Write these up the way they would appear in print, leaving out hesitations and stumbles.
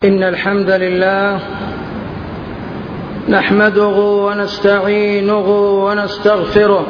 إن الحمد لله نحمده ونستعينه ونستغفره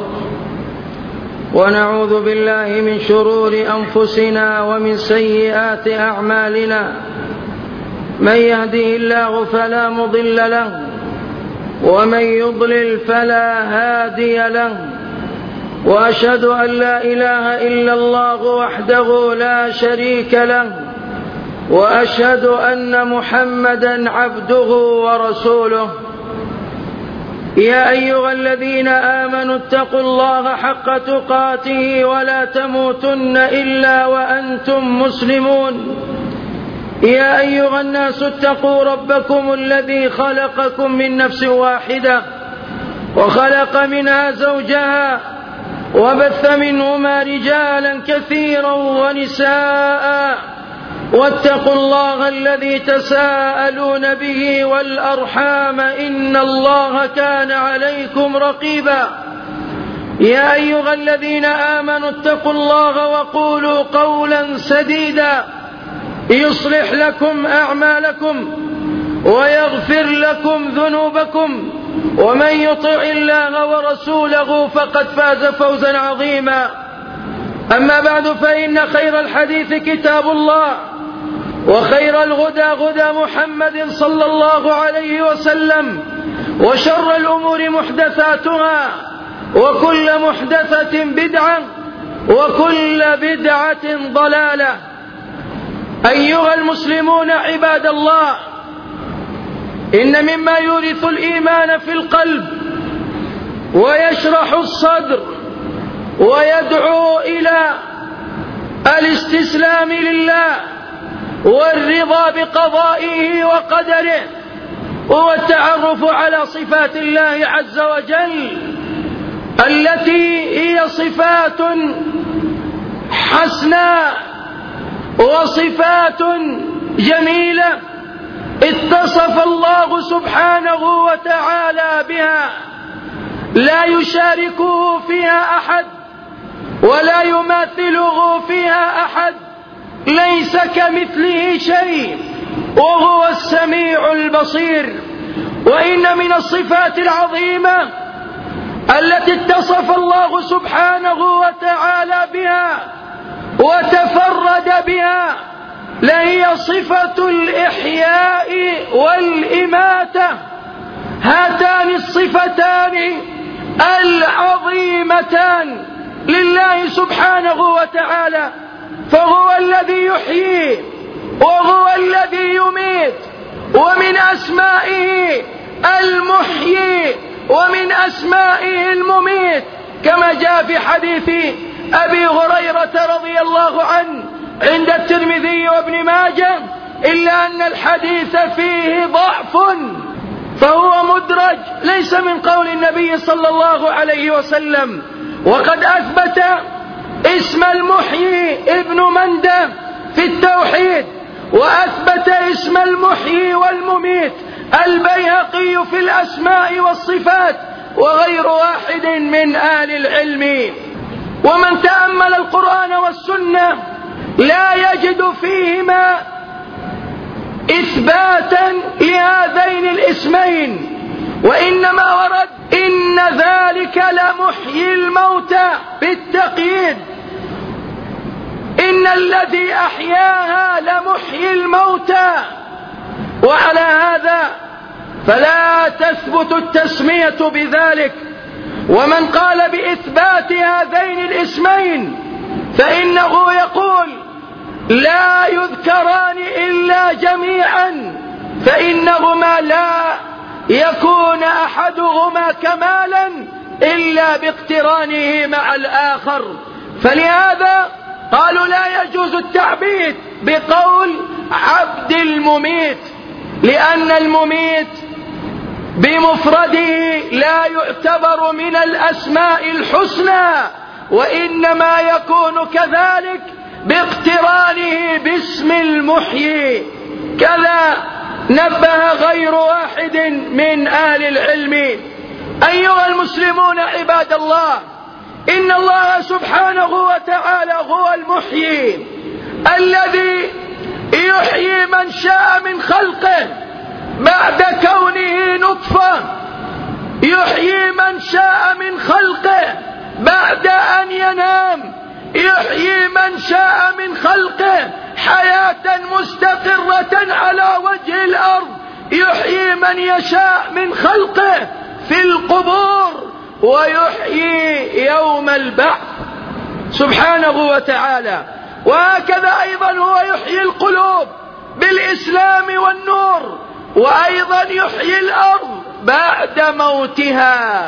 ونعوذ بالله من شرور أنفسنا ومن سيئات أعمالنا. من يهده الله فلا مضل له ومن يضلل فلا هادي له، وأشهد أن لا إله إلا الله وحده لا شريك له، وأشهد أن محمدًا عبده ورسوله. يا أيها الذين آمنوا اتقوا الله حق تقاته ولا تموتن إلا وأنتم مسلمون. يا أيها الناس اتقوا ربكم الذي خلقكم من نفس واحدة وخلق منها زوجها وبث منهما رجالا كثيرا ونساء، واتقوا الله الذي تساءلون به والأرحام إن الله كان عليكم رقيبا. يا أيها الذين آمنوا اتقوا الله وقولوا قولا سديدا يصلح لكم أعمالكم ويغفر لكم ذنوبكم، ومن يطع الله ورسوله فقد فاز فوزا عظيما. أما بعد، فإن خير الحديث كتاب الله، وخير الهدى هدى محمد صلى الله عليه وسلم، وشر الأمور محدثاتها، وكل محدثة بدعة، وكل بدعة ضلالة. أيها المسلمون عباد الله، إن مما يورث الإيمان في القلب ويشرح الصدر ويدعو إلى الاستسلام لله والرضا بقضائه وقدره هو التعرف على صفات الله عز وجل، التي هي صفات حسناء وصفات جميلة اتصف الله سبحانه وتعالى بها، لا يشاركه فيها أحد ولا يماثله فيها أحد، ليس كمثله شيء وهو السميع البصير. وإن من الصفات العظيمة التي اتصف الله سبحانه وتعالى بها وتفرد بها لهي صفة الإحياء والإماتة، هاتان الصفتان العظيمتان لله سبحانه وتعالى، فهو الذي يحيي وهو الذي يميت، ومن أسمائه المحيي ومن أسمائه المميت، كما جاء في حديث أبي هريرة رضي الله عنه عند الترمذي وابن ماجه، إلا أن الحديث فيه ضعف، فهو مدرج ليس من قول النبي صلى الله عليه وسلم. وقد أثبت اسم المحيي ابن مندة في التوحيد، وأثبت اسم المحيي والمميت البيهقي في الأسماء والصفات، وغير واحد من أهل العلم. ومن تأمل القرآن والسنة لا يجد فيهما إثباتا لهذين الاسمين، وإنما ورد إن ذلك لمحيي الموتى بالتقييد، إن الذي أحياها لمحيي الموتى. وعلى هذا فلا تثبت التسمية بذلك. ومن قال بإثبات هذين الاسمين فإنه يقول لا يذكران إلا جميعا، فإنهما لا يكون أحدهما كمالا إلا باقترانه مع الآخر. فلهذا قالوا لا يجوز التعبيد بقول عبد المميت، لأن المميت بمفرده لا يعتبر من الأسماء الحسنى، وإنما يكون كذلك باقترانه باسم المحيي. كذا نبه غير واحد من أهل العلم. أيها المسلمون عباد الله، إن الله سبحانه وتعالى هو المحيي الذي يحيي من شاء من خلقه يحيي نطفة، يحيي من شاء من خلقه بعد أن ينام، يحيي من شاء من خلقه حياة مستقرة على وجه الأرض، يحيي من يشاء من خلقه في القبور، ويحيي يوم البعث سبحانه وتعالى. وهكذا أيضا هو يحيي القلوب بالإسلام والنور، وأيضا يحيي الأرض بعد موتها.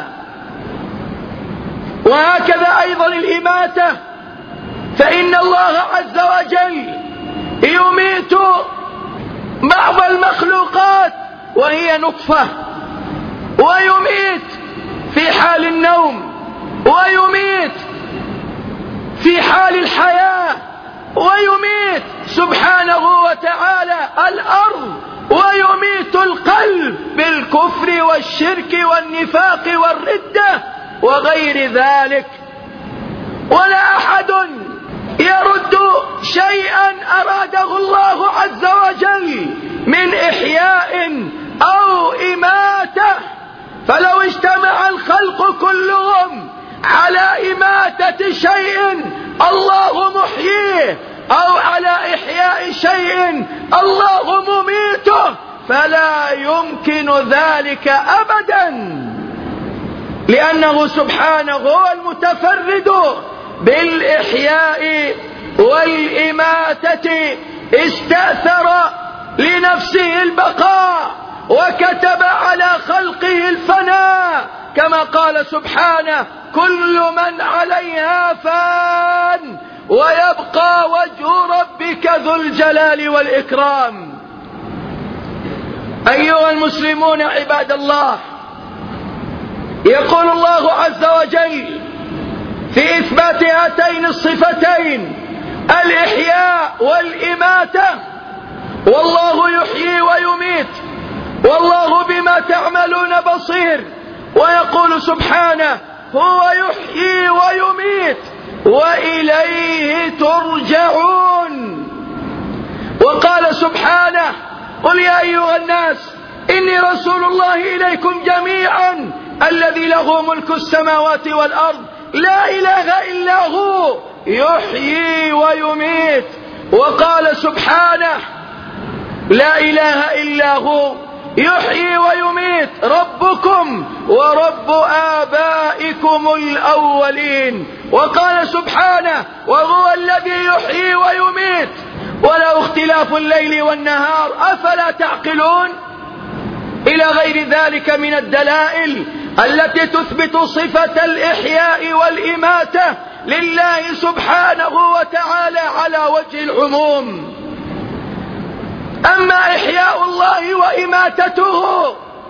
وهكذا أيضا الإماتة، فإن الله عز وجل يميت بعض المخلوقات وهي نطفة، ويميت في حال النوم، ويميت في حال الحياة، ويميت سبحانه وتعالى الأرض، ويميت القلب بالكفر والشرك والنفاق والردة وغير ذلك. ولا أحد يرد شيئا أراده الله عز وجل من إحياء أو إماتة. فلو اجتمع الخلق كلهم على إماتة شيء الله محييه، أو على إحياء شيء الله مميته، فلا يمكن ذلك أبدا، لأنه سبحانه هو المتفرد بالإحياء والإماتة، استأثر لنفسه البقاء وكتب على خلقه الفناء، كما قال سبحانه: كل من عليها فان ويبقى وجه ربك ذو الجلال والإكرام. أيها المسلمون عباد الله، يقول الله عز وجل في إثبات هاتين الصفتين الإحياء والإماتة: والله يحيي ويميت والله بما تعملون بصير. ويقول سبحانه: هو يحيي ويميت وإليه ترجعون. وقال سبحانه: قل يا أيها الناس إني رسول الله إليكم جميعا الذي له ملك السماوات والأرض لا إله إلا هو يحيي ويميت. وقال سبحانه: لا إله إلا هو يحيي ويميت ربكم ورب آبائكم الأولين. وقال سبحانه: وهو الذي يحيي ويميت وله اختلاف الليل والنهار أفلا تعقلون. إلى غير ذلك من الدلائل التي تثبت صفة الإحياء والإماتة لله سبحانه وتعالى على وجه العموم. أما إحياء الله وإماتته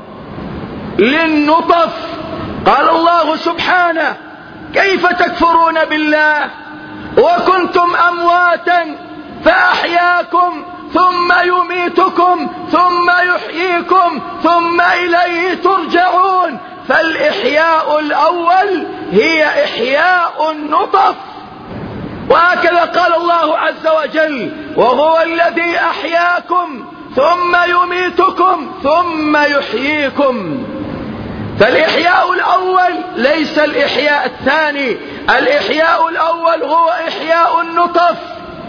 للنطف، قال الله سبحانه: كيف تكفرون بالله وكنتم أمواتا فأحياكم ثم يميتكم ثم يحييكم ثم إليه ترجعون. فالإحياء الأول هي إحياء النطف. وهكذا قال الله عز وجل: وهو الذي أحياكم ثم يميتكم ثم يحييكم. فالإحياء الأول ليس الإحياء الثاني، الإحياء الأول هو إحياء النطف.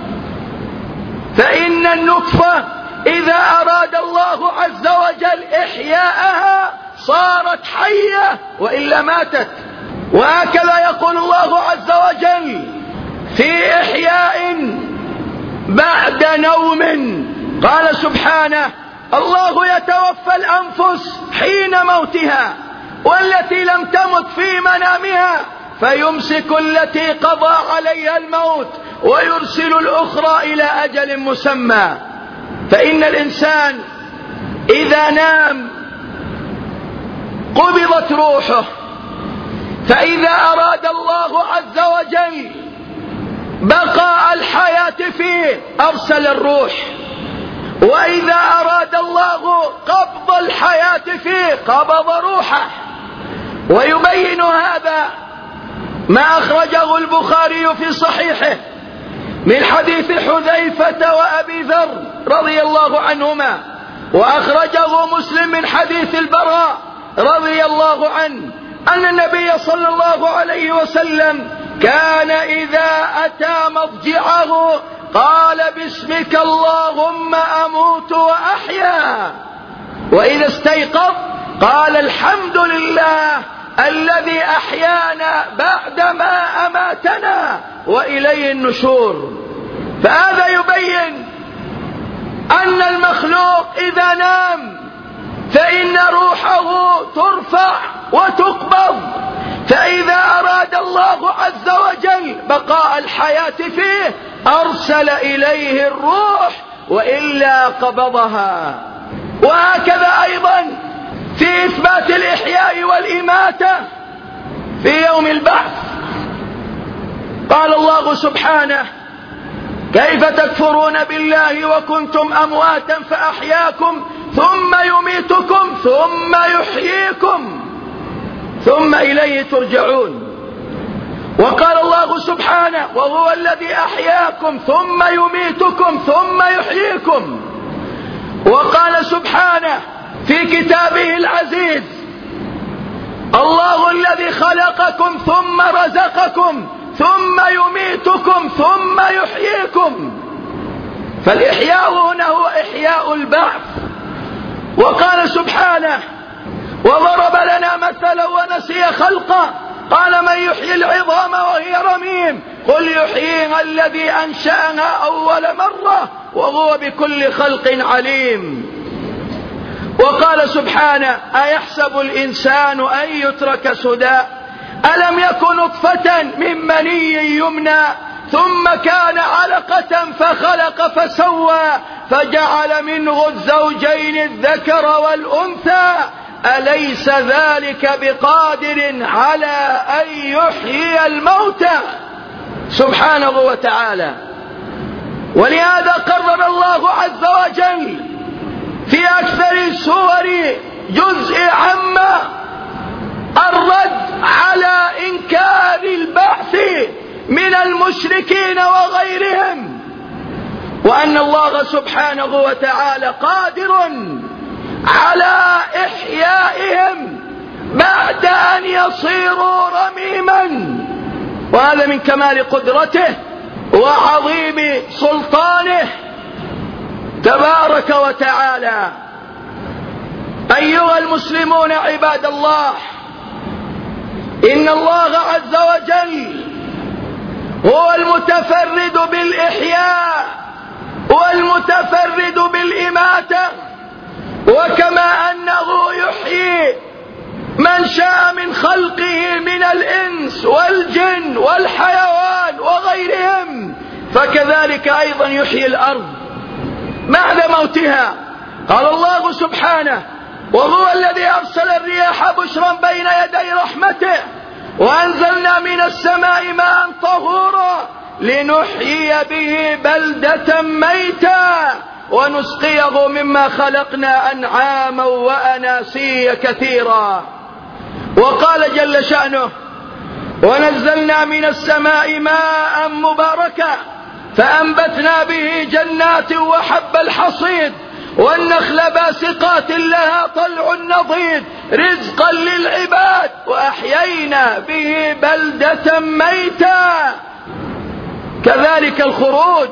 فإن النطفة إذا أراد الله عز وجل إحياءها صارت حية وإلا ماتت. وهكذا يقول الله عز وجل في إحياء بعد نوم، قال سبحانه: الله يتوفى الأنفس حين موتها والتي لم تمت في منامها فيمسك التي قضى عليها الموت ويرسل الأخرى إلى أجل مسمى. فإن الإنسان إذا نام قبضت روحه، فإذا أراد الله عز وجل بقاء الحياة فيه أرسل الروح، وإذا أراد الله قبض الحياة فيه قبض روحه. ويبين هذا ما أخرجه البخاري في صحيحه من حديث حذيفة وأبي ذر رضي الله عنهما وأخرجه مسلم من حديث البراء رضي الله عنه أن النبي صلى الله عليه وسلم كان إذا أتى مضجعه قال باسمك اللهم أموت وأحيا، وإذا استيقظ قال الحمد لله الذي أحيانا بعدما أماتنا وإليه النشور. فهذا يبين أن المخلوق إذا نام فإن روحه ترفع وتقبض، فإذا أراد الله عز وجل بقاء الحياة فيه أرسل إليه الروح وإلا قبضها. وهكذا أيضا في إثبات الإحياء والإماتة في يوم البعث قال الله سبحانه كيف تكفرون بالله وكنتم أمواتا فأحياكم ثم يميتكم ثم يحييكم ثم إليه ترجعون. وقال الله سبحانه وهو الذي أحياكم ثم يميتكم ثم يحييكم. وقال سبحانه في كتابه العزيز الله الذي خلقكم ثم رزقكم ثم يميتكم ثم يحييكم. فالإحياء هنا هو إحياء البعث. وقال سبحانه وضرب لنا مثلا ونسي خلقه قال من يحيي العظام وهي رميم قل يحييها الذي أنشأها أول مرة وهو بكل خلق عليم. وقال سبحانه أيحسب الإنسان أن يترك سدى ألم يكن نطفة من مني يمنى ثم كان علقة فخلق فسوى فجعل منه الزوجين الذكر والأنثى أليس ذلك بقادر على أن يحيي الموتى سبحانه وتعالى. ولهذا قرر الله عز وجل في أكثر السور جزء عامة الرد على إنكار البعث من المشركين وغيرهم، وأن الله سبحانه وتعالى قادر على إحيائهم بعد أن يصيروا رميما، وهذا من كمال قدرته وعظيم سلطانه تبارك وتعالى. أيها المسلمون عباد الله، إن الله عز وجل هو المتفرد بالإحياء والمتفرد بالإماتة، وكما أنه يحيي من شاء من خلقه من الإنس والجن والحيوان وغيرهم فكذلك أيضا يحيي الأرض بعد موتها. قال الله سبحانه وهو الذي أرسل الرياح بشرا بين يدي رحمته وأنزلنا من السماء ماء طهورا لنحيي به بلدة ميتا ونسقيه مما خلقنا أنعاما وأناسيا كثيرا. وقال جل شأنه ونزلنا من السماء ماء مباركا فأنبتنا به جنات وحب الحصيد والنخل باسقات لها طلع نضيد رزقا للعباد وأحيينا به بلدة ميتا. كذلك الخروج،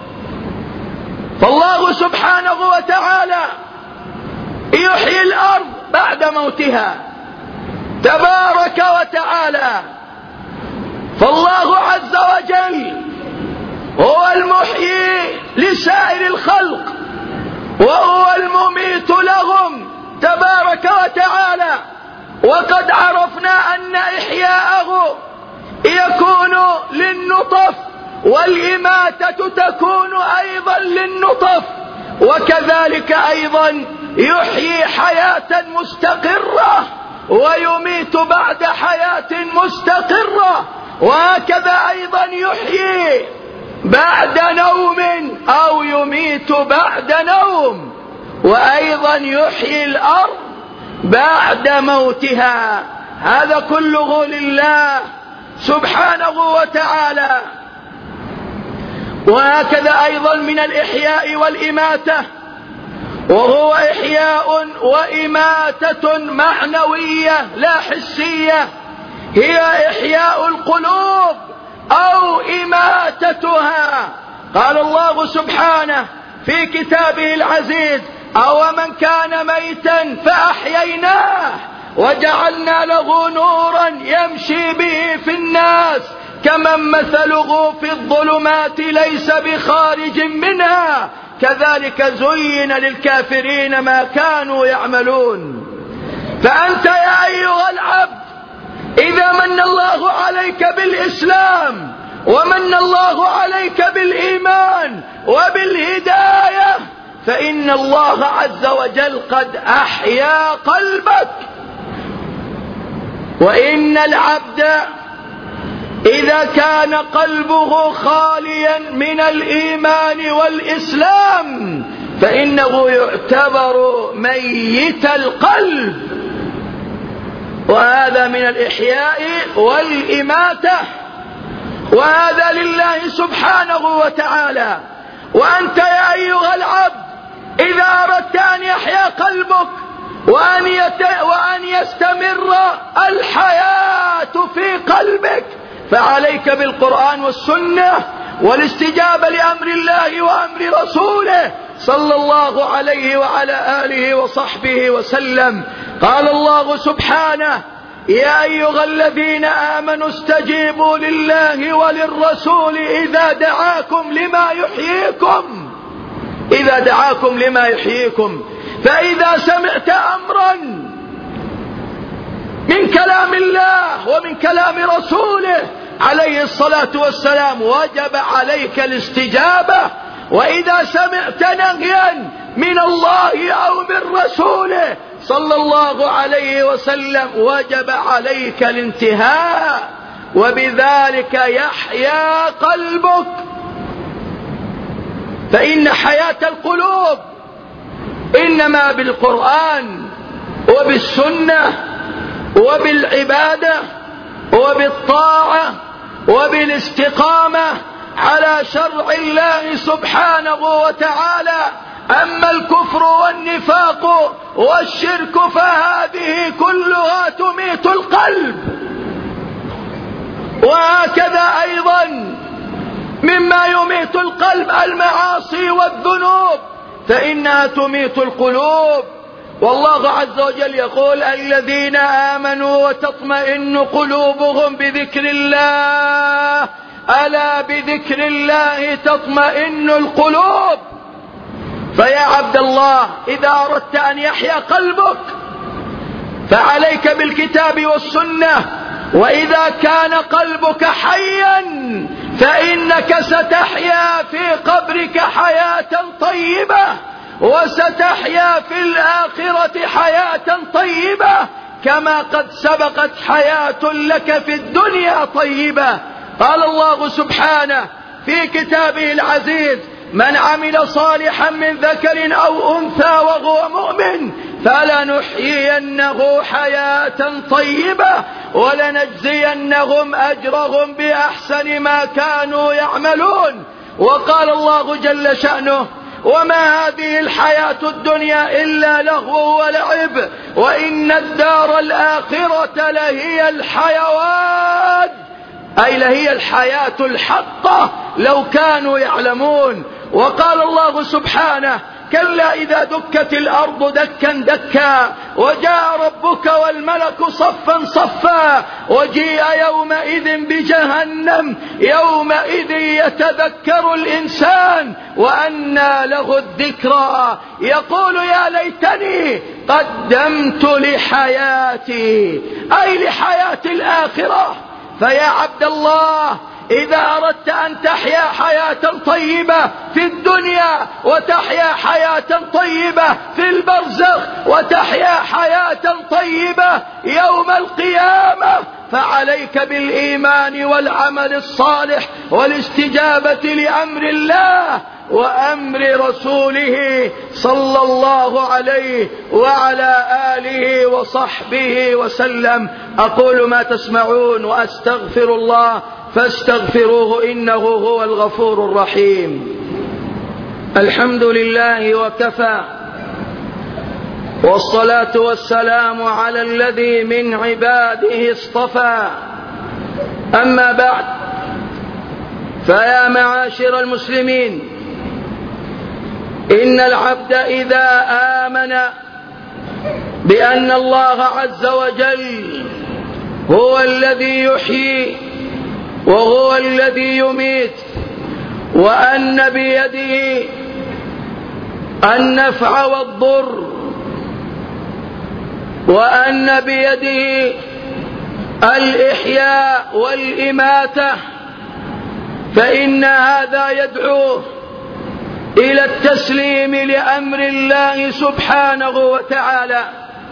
فالله سبحانه وتعالى يحيي الأرض بعد موتها تبارك وتعالى. فالله عز وجل هو المحيي لسائر الخلق وهو المميت لهم تبارك وتعالى. وقد عرفنا أن إحياءه يكون للنطف والإماتة تكون أيضا للنطف، وكذلك أيضا يحيي حياة مستقرة ويميت بعد حياة مستقرة، وهكذا أيضا يحيي بعد نوم أو يميت بعد نوم، وأيضا يحيي الأرض بعد موتها. هذا كله لله سبحانه وتعالى. وهكذا أيضا من الإحياء والإماتة وهو إحياء وإماتة معنوية لا حسية، هي إحياء القلوب أو إماتتها. قال الله سبحانه في كتابه العزيز: أو من كان ميتا فأحييناه وجعلنا له نورا يمشي به في الناس كمن مثله في الظلمات ليس بخارج منها كذلك زين للكافرين ما كانوا يعملون. فأنت يا أيها العبد إذا من الله عليك بالإسلام ومن الله عليك بالإيمان وبالهداية فإن الله عز وجل قد أحيا قلبك. وإن العبد إذا كان قلبه خاليا من الإيمان والإسلام فإنه يعتبر ميت القلب، وهذا من الإحياء والإماتة، وهذا لله سبحانه وتعالى. وأنت يا أيها العبد إذا أردت أن يحيا قلبك وأن يستمر الحياة في قلبك فعليك بالقرآن والسنة والاستجابة لأمر الله وأمر رسوله صلى الله عليه وعلى آله وصحبه وسلم. قال الله سبحانه: يا أيها الذين آمنوا استجيبوا لله وللرسول إذا دعاكم لما يحييكم. فإذا سمعت أمرا من كلام الله ومن كلام رسوله عليه الصلاة والسلام وجب عليك الاستجابة، وإذا سمعت نهيا من الله أو من رسوله صلى الله عليه وسلم وجب عليك الانتهاء، وبذلك يحيا قلبك. فإن حياة القلوب إنما بالقرآن وبالسنة وبالعبادة وبالطاعة وبالاستقامة على شرع الله سبحانه وتعالى. أما الكفر والنفاق والشرك فهذه كلها تميت القلب. وهكذا أيضا مما يميت القلب المعاصي والذنوب فإنها تميت القلوب. والله عز وجل يقول: الذين آمنوا وتطمئن قلوبهم بذكر الله ألا بذكر الله تطمئن القلوب. فيا عبد الله إذا أردت أن يحيا قلبك فعليك بالكتاب والسنة، وإذا كان قلبك حيا فإنك ستحيا في قبرك حياة طيبة وستحيا في الآخرة حياة طيبة كما قد سبقت حياة لك في الدنيا طيبة. قال الله سبحانه في كتابه العزيز: من عمل صالحا من ذكر أو أنثى وهو مؤمن فلنحيينه حياة طيبة ولنجزينهم أجرهم بأحسن ما كانوا يعملون. وقال الله جل شأنه: وما هذه الحياة الدنيا إلا لهو ولعب وإن الدار الآخرة لهي الحيوان، أي لهي الحياة الحقة لو كانوا يعلمون. وقال الله سبحانه: كلا إذا دكت الأرض دكا دكا وجاء ربك والملك صفا صفا وجيء يومئذ بجهنم يومئذ يتذكر الإنسان وأنى له الذكرى يقول يا ليتني قدمت لحياتي، أي لحياة الآخرة. فيا عبد الله إذا أردت أن تحيا حياة طيبة في الدنيا وتحيا حياة طيبة في البرزخ وتحيا حياة طيبة يوم القيامة فعليك بالإيمان والعمل الصالح والاستجابة لأمر الله وأمر رسوله صلى الله عليه وعلى آله وصحبه وسلم. أقول ما تسمعون وأستغفر الله فاستغفروه إنه هو الغفور الرحيم. الحمد لله وكفى والصلاة والسلام على الذي من عباده اصطفى. أما بعد، فيا معاشر المسلمين، إن العبد إذا آمن بأن الله عز وجل هو الذي يحيي وهو الذي يميت، وأن بيده النفع والضر، وأن بيده الإحياء والإماتة، فإن هذا يدعوه إلى التسليم لأمر الله سبحانه وتعالى.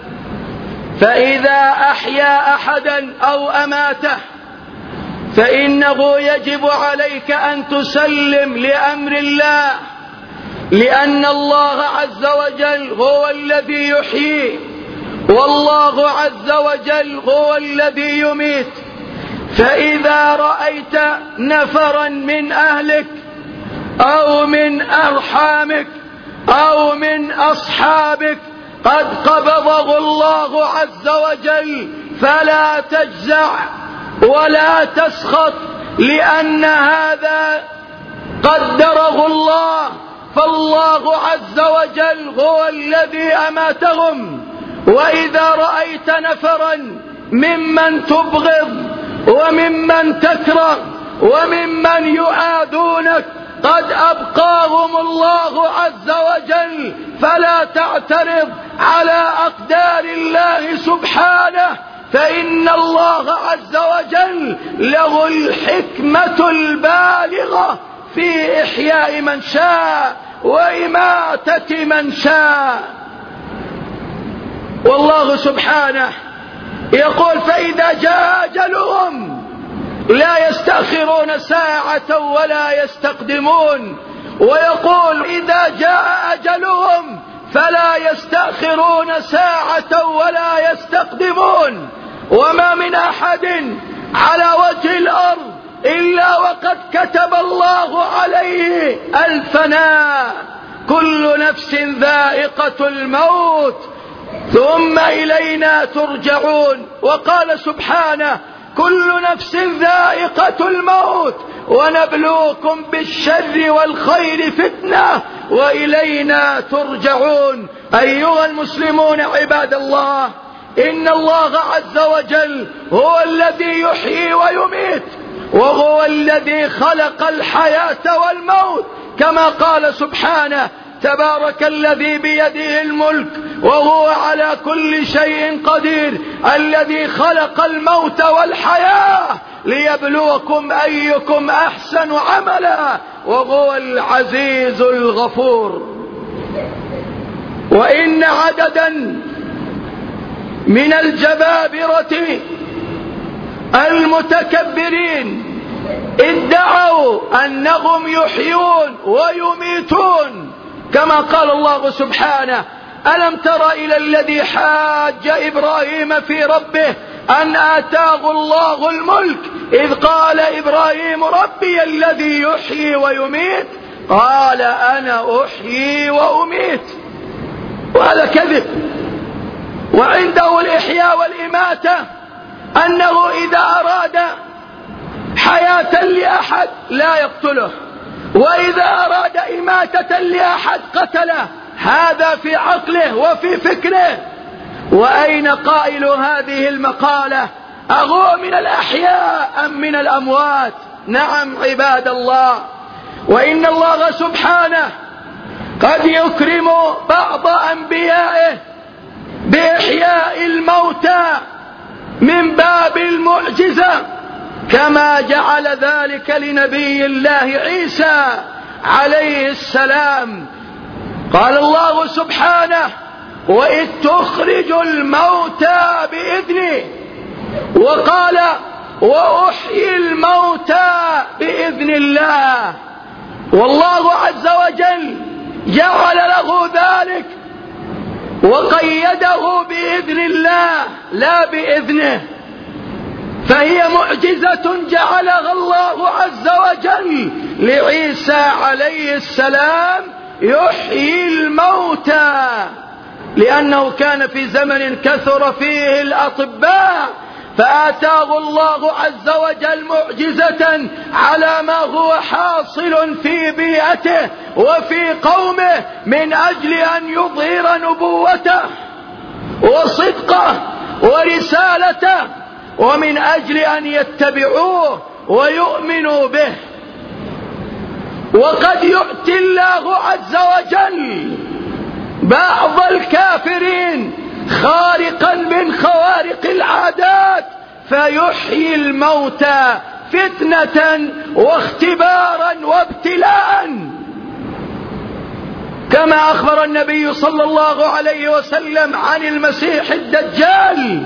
فإذا أحيا أحدا أو أماته فإنه يجب عليك أن تسلم لأمر الله، لأن الله عز وجل هو الذي يحيي، والله عز وجل هو الذي يميت. فإذا رأيت نفرا من أهلك أو من أرحامك أو من أصحابك قد قبضه الله عز وجل فلا تجزع ولا تسخط، لأن هذا قدره الله، فالله عز وجل هو الذي أماتهم. وإذا رأيت نفرا ممن تبغض وممن تكره وممن يعادونك قد أبقاهم الله عز وجل فلا تعترض على أقدار الله سبحانه، فإن الله عز وجل له الحكمة البالغة في إحياء من شاء وإماتة من شاء. والله سبحانه يقول: فإذا جاء أجلهم لا يستأخرون ساعة ولا يستقدمون. ويقول: إذا جاء أجلهم فلا يستأخرون ساعة ولا يستقدمون. وما من أحد على وجه الأرض إلا وقد كتب الله عليه الفناء. كل نفس ذائقة الموت ثم إلينا ترجعون. وقال سبحانه: كل نفس ذائقة الموت ونبلوكم بالشر والخير فتنة وإلينا ترجعون. أيها المسلمون عباد الله، إن الله عز وجل هو الذي يحيي ويميت، وهو الذي خلق الحياة والموت، كما قال سبحانه: تبارك الذي بيده الملك وهو على كل شيء قدير، الذي خلق الموت والحياة ليبلوكم أيكم أحسن عملا وهو العزيز الغفور. وإن عددا من الجبابرة المتكبرين ادعوا أنهم يحيون ويميتون، كما قال الله سبحانه: ألم تر إلى الذي حاج إبراهيم في ربه أن آتاه الله الملك إذ قال إبراهيم: ربي الذي يحيي ويميت قال أنا أحيي وأميت. وهذا كذب. وعنده الإحياء والإماتة أنه إذا أراد حياة لأحد لا يقتله، وإذا أراد إماتة لأحد قتله. هذا في عقله وفي فكره. وأين قائل هذه المقالة؟ أهو من الأحياء أم من الأموات؟ نعم عباد الله. وإن الله سبحانه قد يكرم بعض أنبيائه بإحياء الموتى من باب المعجزة، كما جعل ذلك لنبي الله عيسى عليه السلام. قال الله سبحانه: وإذ تخرج الموتى بإذني، وقال: وأحيي الموتى بإذن الله. والله عز وجل جعل له ذلك وقيده بإذن الله لا بإذنه، فهي معجزة جعلها الله عز وجل لعيسى عليه السلام يحيي الموتى. لأنه كان في زمن كثر فيه الأطباء، فآتاه الله عز وجل معجزة على ما هو حاصل في بيئته وفي قومه من أجل أن يظهر نبوته وصدقه ورسالته، ومن أجل أن يتبعوه ويؤمنوا به. وقد يؤتي الله عز وجل بعض الكافرين خارقا من خوارق العادات فيحيي الموتى فتنة واختبارا وابتلاء، كما أخبر النبي صلى الله عليه وسلم عن المسيح الدجال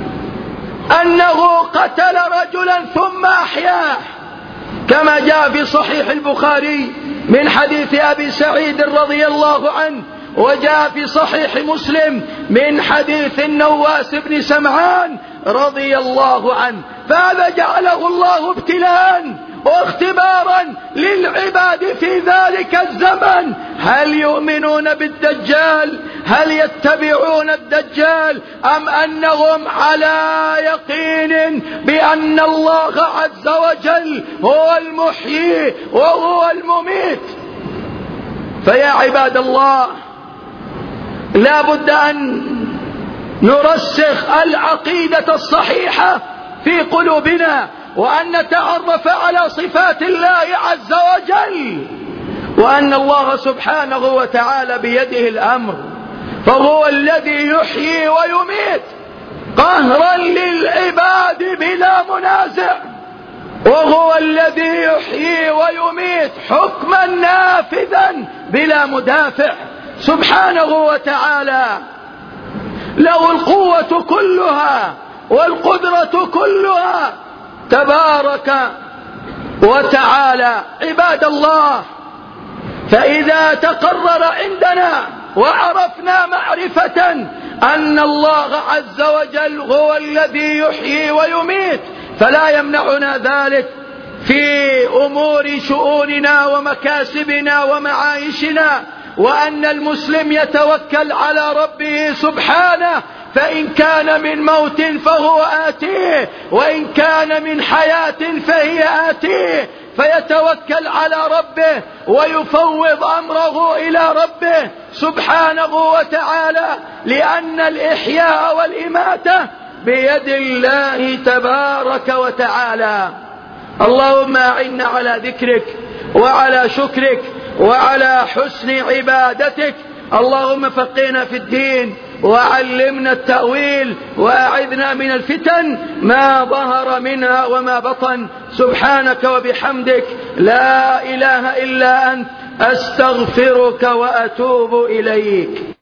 أنه قتل رجلا ثم أحياه، كما جاء في صحيح البخاري من حديث أبي سعيد رضي الله عنه، وجاء في صحيح مسلم من حديث النواس بن سمعان رضي الله عنه. فهذا جعله الله ابتلاء واختبارا للعباد في ذلك الزمن، هل يؤمنون بالدجال؟ هل يتبعون الدجال؟ أم أنهم على يقين بأن الله عز وجل هو المحيي وهو المميت؟ فيا عباد الله، لا بد أن نرسخ العقيدة الصحيحة في قلوبنا، وأن نتعرف على صفات الله عز وجل، وأن الله سبحانه وتعالى بيده الأمر، فهو الذي يحيي ويميت قهرا للعباد بلا منازع، وهو الذي يحيي ويميت حكما نافذا بلا مدافع سبحانه وتعالى. له القوة كلها والقدرة كلها تبارك وتعالى. عباد الله، فإذا تقرر عندنا وعرفنا معرفة أن الله عز وجل هو الذي يحيي ويميت، فلا يمنعنا ذلك في أمور شؤوننا ومكاسبنا ومعايشنا، وأن المسلم يتوكل على ربه سبحانه، فإن كان من موت فهو آتيه، وإن كان من حياة فهي آتيه، فيتوكل على ربه ويفوض أمره إلى ربه سبحانه وتعالى، لأن الإحياء والإماتة بيد الله تبارك وتعالى. اللهم أعنا على ذكرك وعلى شكرك وعلى حسن عبادتك. اللهم فقهنا في الدين وعلمنا التأويل، وأعذنا من الفتن ما ظهر منها وما بطن. سبحانك وبحمدك، لا إله إلا أنت، أستغفرك وأتوب إليك.